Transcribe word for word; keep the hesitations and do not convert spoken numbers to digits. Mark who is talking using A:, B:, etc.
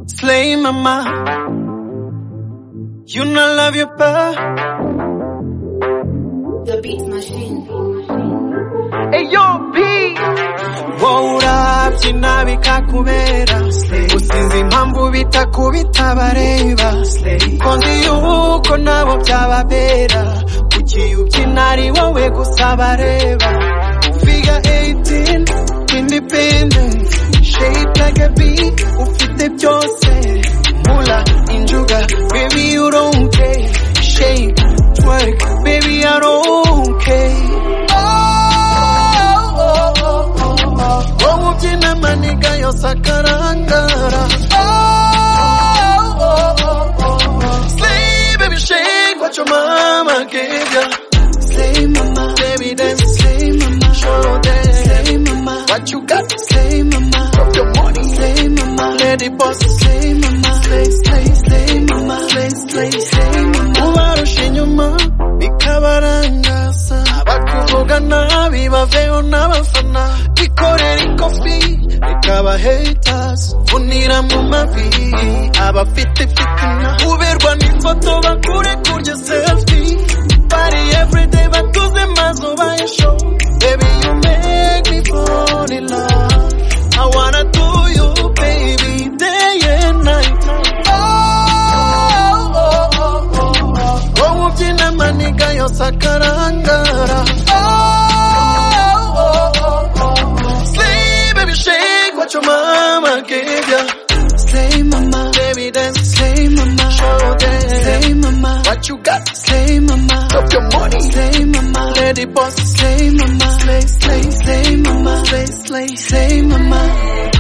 A: Slay mama, you know love your pa.
B: The beat machine.
A: Hey yo B, wowe byina bikakubera, usinzi impamvu bitakubita bareba, konzi yuko nabo byababera, kuki ubyina ari wowe gusa bareba. Figure eighteen, independent, shaped like a bee, ufite byose, mula injuga, baby you don't care, shake, twerk, baby I don't care. Womubyina maniga yosakarangara. Oh, oh, oh, oh. Slay, baby, shake what your mama gave ya. Slay, mama, baby, dance. Slay, mama, show them. Slay, mama, what you got. Slay, mama, drop your money. Slay, mama, let it boss. Slay, mama, slay, slay, slay, mama, slay, slay, slay, mama. Ubarusha inyuma bikabarangasa, abakuvuga nabi baveho n'abafana, bikorera ikofi bikaba haters, unira mu mavi abafite fitina, uberwa n'ifoto bakure kurya selfie, bari everyday batuze mazo bayishow. Baby you make me fall in love, I wanna do you baby day and night. Oh, oh, oh, oh, oh. Womubyina maniga yosakarangara. Oh, oh, oh, oh. Slay, baby, shake what your mama gave ya. Slay, mama, baby, dance. Slay, mama, show them. Slay, mama, what you got. Slay, mama, drop your money. Slay, mama, let it boss. Slay, mama, slay, slay, slay, mama, slay, slay, slay, mama.